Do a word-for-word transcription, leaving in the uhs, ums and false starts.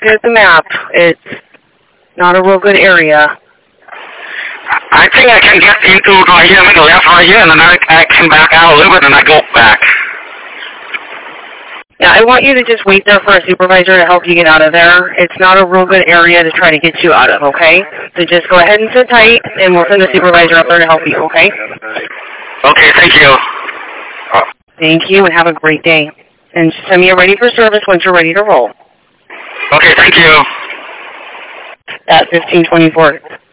looking at the map. It's not a real good area. I think I can get into right here, make a left right here, and then I, I come back out a little bit, and I go back. Yeah, I want you to just wait there for a supervisor to help you get out of there. It's not a real good area to try to get you out of, okay? So just go ahead and sit tight, and we'll send a supervisor up there to help you, okay? Okay, thank you. Thank you, and have a great day. And send me a ready for service once you're ready to roll. Okay, thank you. At fifteen twenty-four.